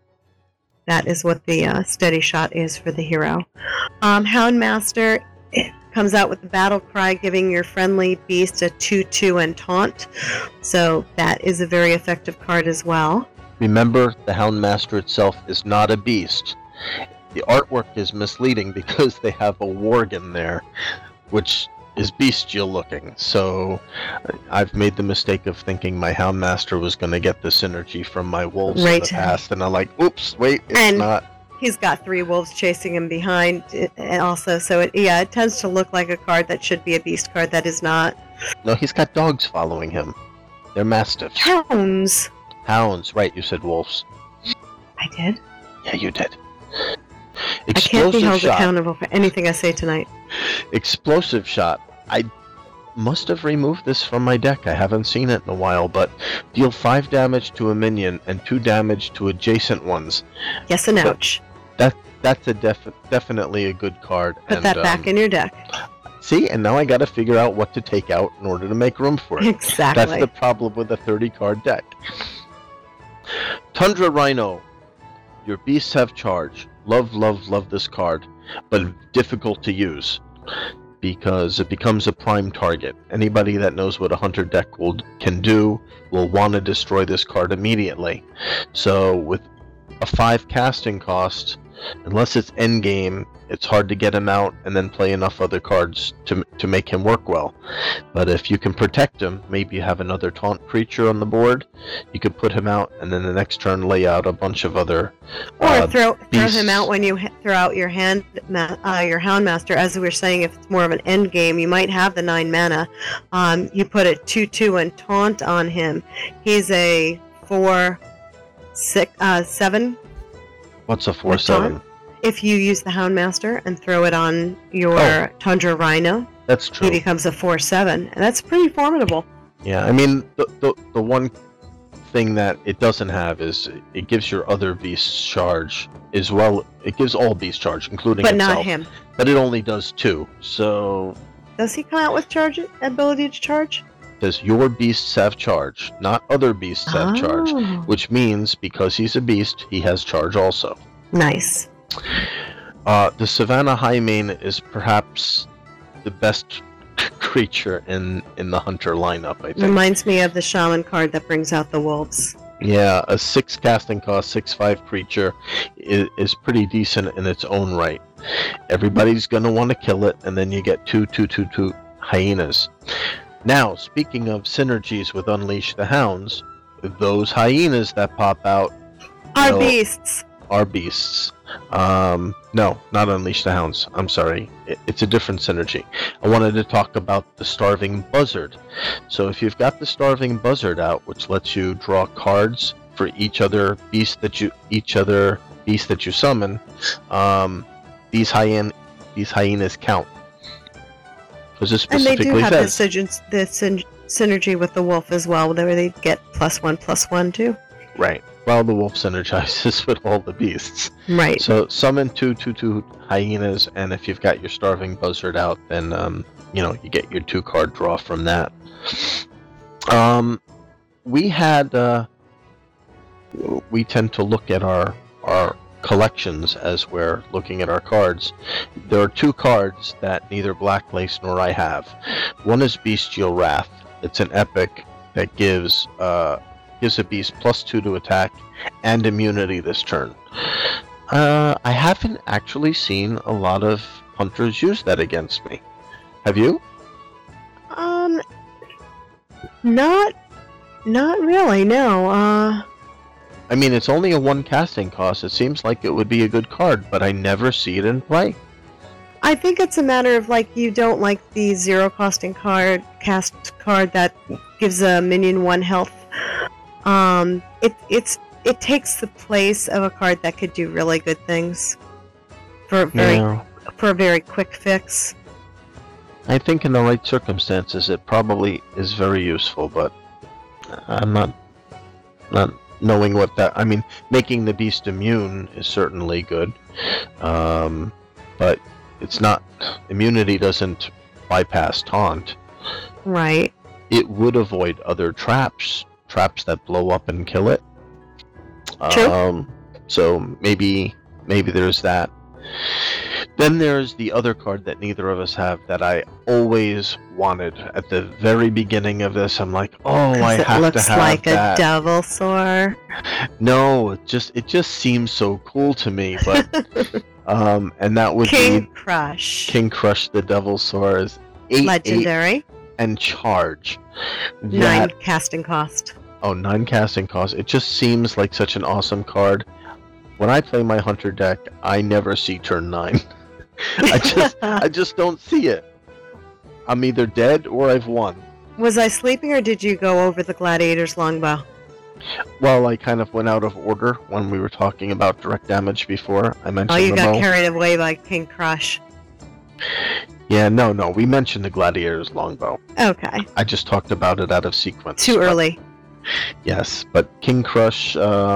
That is what the steady shot is for the hero. Houndmaster comes out with the battle cry, giving your friendly beast a 2/2 and taunt. So that is a very effective card as well. Remember, the Houndmaster itself is not a beast. The artwork is misleading because they have a worgen there, which is bestial looking. So I've made the mistake of thinking my Houndmaster was going to get the synergy from my wolves in the past, and I'm like, oops, wait, it's not. He's got 3 wolves chasing him behind, and also, so it tends to look like a card that should be a beast card that is not. No, he's got dogs following him. They're mastiffs. Hounds. Hounds, right? You said wolves. I did. Yeah, you did. I can't be held accountable for anything I say tonight. Explosive shot. I must have removed this from my deck. I haven't seen it in a while, but deal 5 damage to a minion and 2 damage to adjacent ones. Yes, and ouch. That's definitely a good card. Put that back in your deck. See, and now I got to figure out what to take out in order to make room for it. Exactly. That's the problem with a 30-card deck. Tundra Rhino. Your beasts have charge. Love, love, love this card, but difficult to use because it becomes a prime target. Anybody that knows what a Hunter deck can do will want to destroy this card immediately. So with a 5 casting cost, unless it's endgame, it's hard to get him out and then play enough other cards to make him work well. But if you can protect him, maybe you have another taunt creature on the board, you could put him out and then the next turn lay out a bunch of other or throw him out when you throw out your your Houndmaster. As we were saying, if it's more of an end game, you might have the 9 mana. You put a 2/2 and taunt on him. He's a 4/7. What's a 4/7? If you use the Houndmaster and throw it on your Tundra Rhino, that's true. He becomes a 4/7, and that's pretty formidable. Yeah, I mean, the one thing that it doesn't have is it gives your other beasts charge as well. It gives all beasts charge, including but itself. But not him. But it only does 2, so... Does he come out with ability to charge? Says your beasts have charge, not other beasts have charge, which means because he's a beast, he has charge also. Nice. The Savannah Highmane is perhaps the best creature in the Hunter lineup, I think. Reminds me of the Shaman card that brings out the wolves. Yeah, a 6 casting cost, 6/5 creature is pretty decent in its own right. Everybody's going to want to kill it, and then you get 2/2/2/2 hyenas. Now, speaking of synergies with Unleash the Hounds, those hyenas that pop out are beasts. Are beasts. No, not Unleash the Hounds. I'm sorry. It's a different synergy. I wanted to talk about the Starving Buzzard. So if you've got the Starving Buzzard out, which lets you draw cards for each other beast that you summon, these hyenas count. Because it specifically and they do have says the synergy with the wolf as well, where they get +1/+1 too. Right. Well, the wolf synergizes with all the beasts. Right. So summon 2/2/2 hyenas, and if you've got your Starving Buzzard out, then you get your 2-card draw from that. we had we tend to look at our collections as we're looking at our cards. There are two cards that neither Black Lace nor I have. One is Bestial Wrath. It's an epic that gives a beast +2 to attack and immunity this turn. I haven't actually seen a lot of hunters use that against me. Have you? Not really, no. I mean, it's only a 1 casting cost. It seems like it would be a good card, but I never see it in play. I think it's a matter of, like, you don't like the 0 costing cast card that gives a minion 1 health. It takes the place of a card that could do really good things for a very quick fix. I think in the right circumstances it probably is very useful, but I'm not knowing what that... I mean, making the beast immune is certainly good, but it's not... Immunity doesn't bypass taunt. Right. It would avoid other traps that blow up and kill it. True. So maybe there's that. Then there's the other card that neither of us have that I always wanted at the very beginning of this. I'm like, I have to have that. It looks like a Devilsaur. No, it just seems so cool to me. But and that would King be Crush. King Crush the Devilsaur is 8 Legendary. 8 and charge. 9 casting cost. Oh, 9 casting cost. It just seems like such an awesome card. When I play my Hunter deck, I never see turn 9. I just don't see it. I'm either dead or I've won. Was I sleeping or did you go over the Gladiator's longbow? Well, I kind of went out of order when we were talking about direct damage before. I mentioned you got carried away by King Crush. Yeah, no, we mentioned the Gladiator's longbow. Okay. I just talked about it out of sequence. Too early. Yes, but King Crush,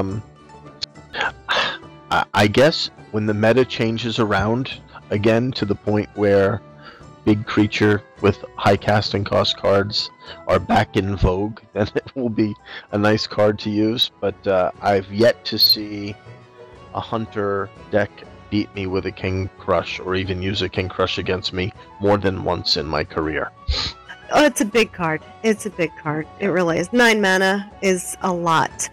I guess when the meta changes around again to the point where big creature with high casting cost cards are back in vogue, then it will be a nice card to use. But I've yet to see a Hunter deck beat me with a King Crush or even use a King Crush against me more than once in my career. Oh, it's a big card. It really is. 9 mana is a lot.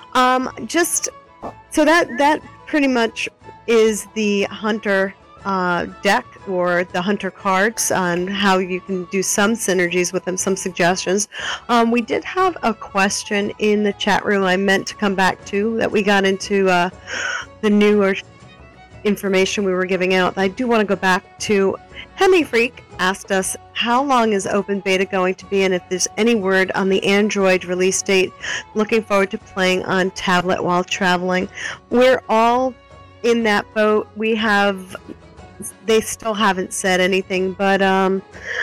So that pretty much is the Hunter deck or the Hunter cards on how you can do some synergies with them, some suggestions. We did have a question in the chat room I meant to come back to that we got into the newer information we were giving out. I do want to go back to Hemi Freak asked us how long is open beta going to be and if there's any word on the Android release date. Looking forward to playing on tablet while traveling. We're all in that boat. They still haven't said anything, but and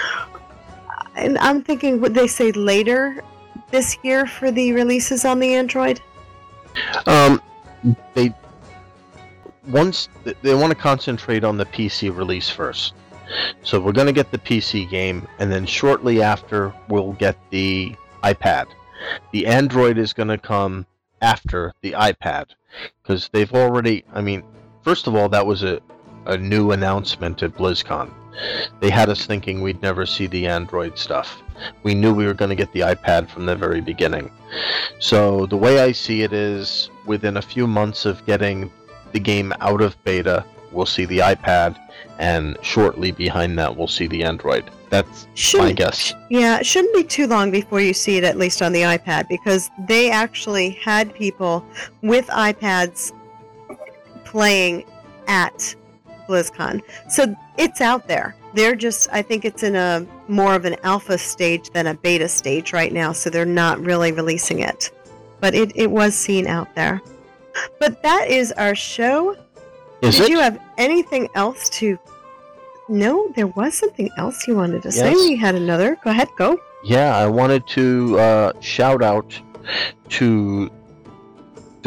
I'm thinking, would they say later this year for the releases on the Android? They want to concentrate on the PC release first. So we're going to get the PC game, and then shortly after we'll get the iPad. The Android is going to come after the iPad, because they've already, first of all, that was a new announcement at BlizzCon. They had us thinking we'd never see the Android stuff. We knew we were going to get the iPad from the very beginning. So the way I see it is, within a few months of getting the game out of beta, we'll see the iPad, and shortly behind that we'll see the Android. That's my guess. Yeah, it shouldn't be too long before you see it, at least on the iPad, because they actually had people with iPads playing at BlizzCon. So it's out there. They're just, I think it's in a more of an alpha stage than a beta stage right now, so they're not really releasing it. But it was seen out there. But that is our show. Did you have anything else to... No, there was something else you wanted to say. We had another. Go ahead, go. Yeah, I wanted to shout out to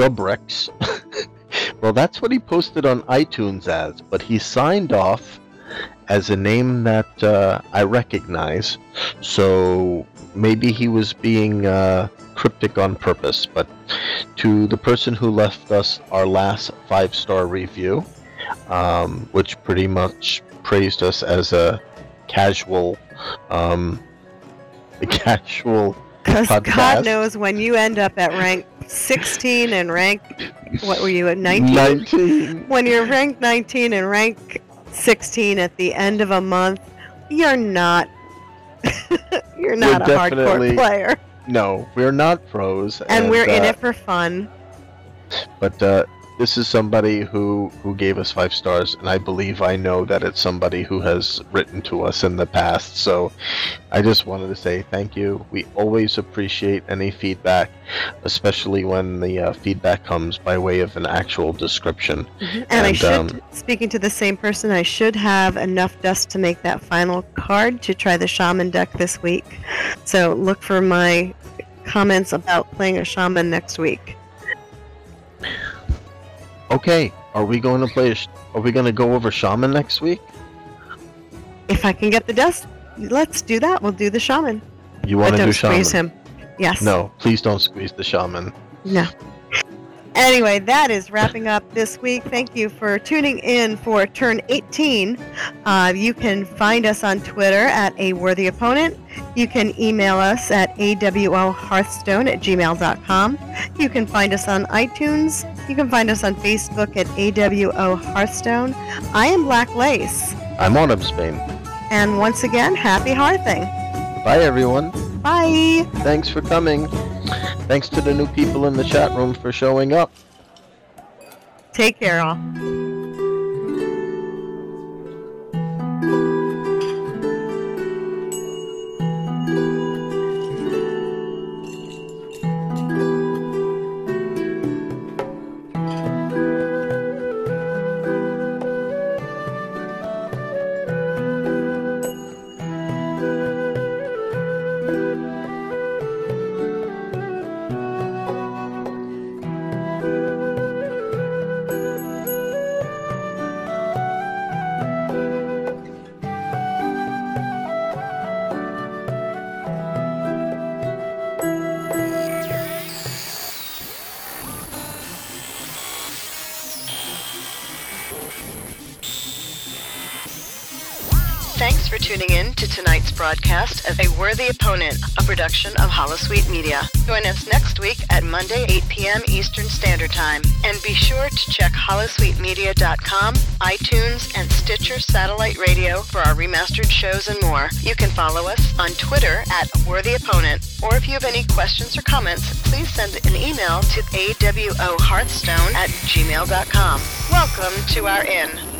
Dubrex. Well, that's what he posted on iTunes as, but he signed off as a name that I recognize, so maybe he was being cryptic on purpose. But to the person who left us our last 5-star review, which pretty much praised us as a casual Because God knows when you end up at rank 16 and rank, what were you at, 19? 19. When you're ranked 19 and rank 16 at the end of a month, you're not you're not a hardcore player. No, we're not pros. And we're in it for fun. But this is somebody who gave us 5 stars, and I know that it's somebody who has written to us in the past. So I just wanted to say thank you. We always appreciate any feedback, especially when the feedback comes by way of an actual description. Mm-hmm. And I should, speaking to the same person, I should have enough dust to make that final card to try the Shaman deck this week. So look for my comments about playing a Shaman next week. Okay, are we going to go over Shaman next week? If I can get the dust, let's do that. We'll do the Shaman. You want to do Shaman? Don't squeeze him. Yes. No, please don't squeeze the Shaman. No. Anyway, that is wrapping up this week. Thank you for tuning in for Turn 18. You can find us on Twitter at A Worthy Opponent. You can email us at awohearthstone@gmail.com. You can find us on iTunes. You can find us on Facebook at AWO Hearthstone. I am Black Lace. I'm Autumnsbane. And once again, happy hearthing. Bye, everyone. Bye. Thanks for coming. Thanks to the new people in the chat room for showing up. Take care, all. Thanks for tuning in to tonight's broadcast of A Worthy Opponent, a production of Holosuite Media. Join us next week at Monday, 8 p.m. Eastern Standard Time. And be sure to check holosuitemedia.com, iTunes, and Stitcher Satellite Radio for our remastered shows and more. You can follow us on Twitter at Worthy Opponent. Or if you have any questions or comments, please send an email to awohearthstone@gmail.com. Welcome to our inn.